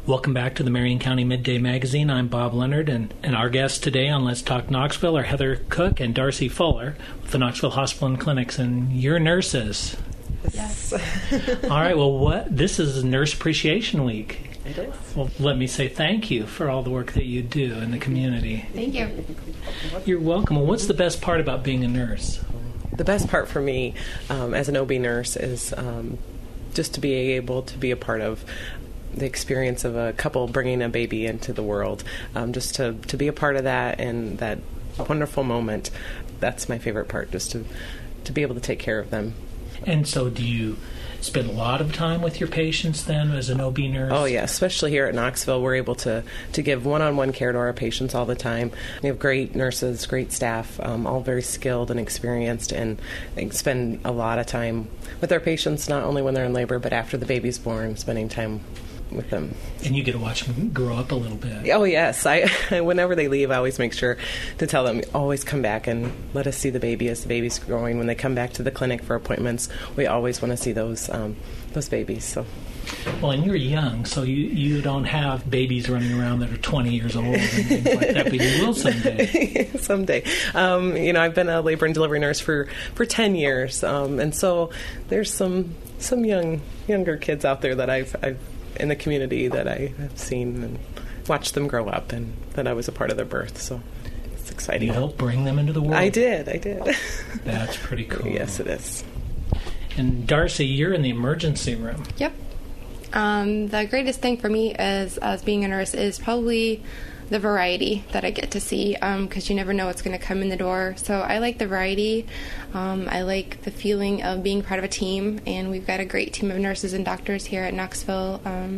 Welcome back to the Marion County Midday Magazine. I'm Bob Leonard, and our guests today on Let's Talk Knoxville are Heather Cook and Darcy Fuller with the Knoxville Hospital and Clinics, and you're nurses. Yes. All right, well, this is Nurse Appreciation Week. It is. Well, let me say thank you for all the work that you do in the community. Thank you. You're welcome. Well, what's the best part about being a nurse? The best part for me as an OB nurse is just to be able to be a part of the experience of a couple bringing a baby into the world. Just to be a part of that and that wonderful moment. That's my favorite part, just to be able to take care of them. And so do you spend a lot of time with your patients then as an OB nurse? Oh, yeah. Especially here at Knoxville, we're able to give one-on-one care to our patients all the time. We have great nurses, great staff, all very skilled and experienced, and they spend a lot of time with our patients, not only when they're in labor, but after the baby's born, spending time with them. And you get to watch them grow up a little bit. Oh, yes. I whenever they leave, I always make sure to tell them, always come back and let us see the baby as the baby's growing. When they come back to the clinic for appointments, we always want to see those babies. So. Well, and you're young, so you don't have babies running around that are 20 years old and things like that, but you will someday. Someday. I've been a labor and delivery nurse for 10 years, and so there's some younger kids out there that I've in the community that I have seen and watched them grow up, and that I was a part of their birth, so it's exciting. You helped bring them into the world? I did. That's pretty cool. Yes, it is. And Darcy, you're in the emergency room. Yep. The greatest thing for me as being a nurse is probably the variety that I get to see, because you never know what's going to come in the door. So I like the variety. I like the feeling of being part of a team, and we've got a great team of nurses and doctors here at Knoxville.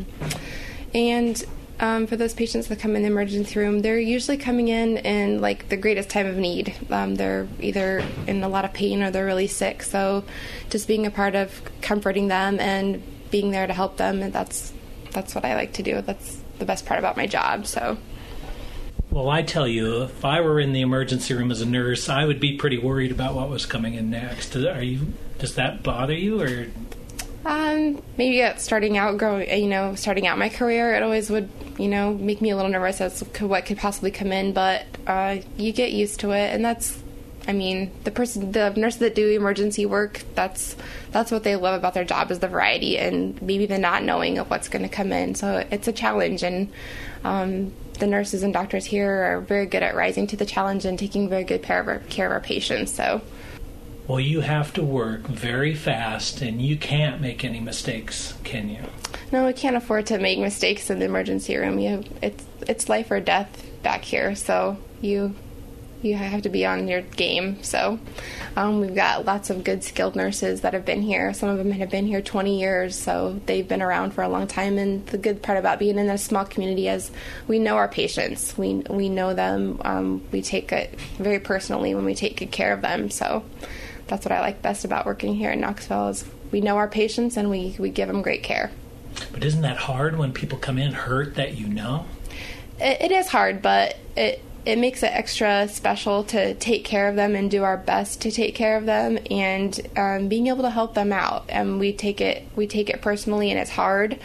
For those patients that come in the emergency room, they're usually coming in like the greatest time of need. They're either in a lot of pain or they're really sick. So just being a part of comforting them and being there to help them, and that's what I like to do. That's the best part about my job. So. Well, I tell you, if I were in the emergency room as a nurse, I would be pretty worried about what was coming in next. Does that bother you, or? Maybe starting out my career, it always would, make me a little nervous as to what could possibly come in, but you get used to it, and the nurses that do emergency work, that's what they love about their job, is the variety and maybe the not knowing of what's going to come in. So it's a challenge, and the nurses and doctors here are very good at rising to the challenge and taking very good care of our patients. So. Well, you have to work very fast, and you can't make any mistakes, can you? No, we can't afford to make mistakes in the emergency room. It's life or death back here, so you have to be on your game. So we've got lots of good skilled nurses that have been here. Some of them have been here 20 years, so they've been around for a long time. And the good part about being in a small community is we know our patients. We know them. We take it very personally when we take good care of them. So that's what I like best about working here in Knoxville, is we know our patients and we give them great care. But isn't that hard when people come in hurt that you know? It is hard, but it makes it extra special to take care of them and do our best to take care of them, and being able to help them out. And we take it personally, and it's hard,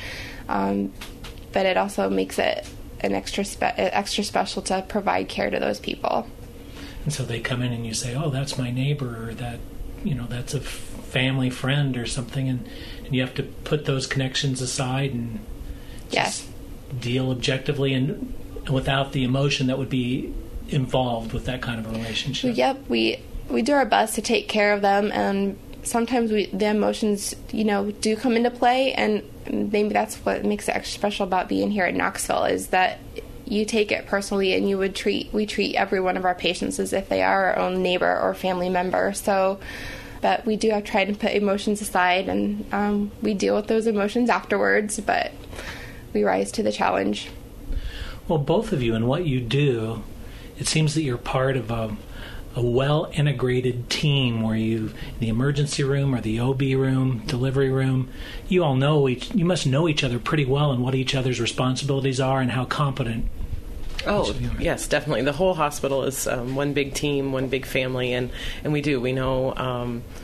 but it also makes it an extra special to provide care to those people. And so they come in and you say, "Oh, that's my neighbor," or that, that's a family friend or something, and you have to put those connections aside and just deal objectively and without the emotion that would be involved with that kind of a relationship. Yep, we do our best to take care of them, and sometimes the emotions, do come into play, and maybe that's what makes it extra special about being here at Knoxville, is that you take it personally, and we treat every one of our patients as if they are our own neighbor or family member. So, but we do have to try to put emotions aside, and we deal with those emotions afterwards, but we rise to the challenge. Well, both of you and what you do, it seems that you're part of a well-integrated team where you, in the emergency room or the OB room, delivery room, you all know you must know each other pretty well and what each other's responsibilities are and how competent. Oh, yes, definitely. The whole hospital is one big team, one big family, and we know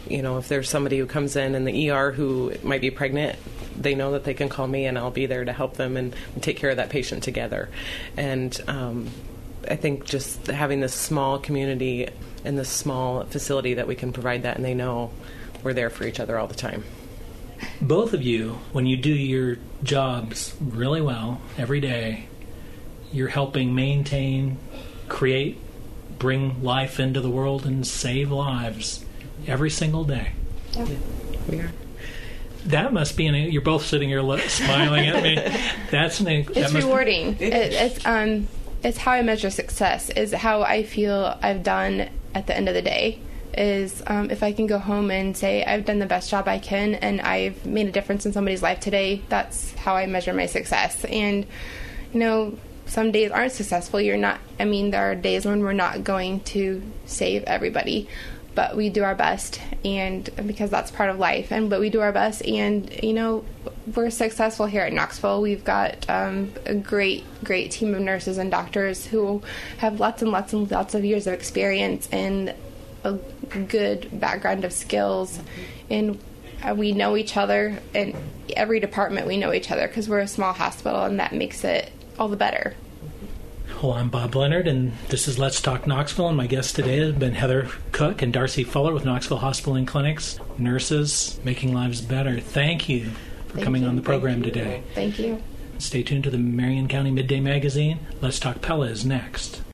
if there's somebody who comes in the ER who might be pregnant, they know that they can call me and I'll be there to help them and take care of that patient together. And I think just having this small community and this small facility that we can provide that, and they know we're there for each other all the time. Both of you, when you do your jobs really well every day, you're helping maintain, create, bring life into the world and save lives every single day. Yeah. We are. That must be you're both sitting here smiling at me. It's rewarding. It's how I measure success, is how I feel I've done at the end of the day. Is if I can go home and say I've done the best job I can and I've made a difference in somebody's life today, that's how I measure my success. And, some days aren't successful. There are days when we're not going to save everybody, but we do our best, and because that's part of life. But we do our best, and we're successful here at Knoxville. We've got a great team of nurses and doctors who have lots and lots and lots of years of experience and a good background of skills, and we know each other. In every department, we know each other because we're a small hospital, and that makes it all the better. Well, I'm Bob Leonard, and this is Let's Talk Knoxville, and my guests today have been Heather Cook and Darcy Fuller with Knoxville Hospital and Clinics, nurses making lives better. Thank you for coming on the program today. Thank you. Stay tuned to the Marion County Midday Magazine. Let's Talk Pella is next.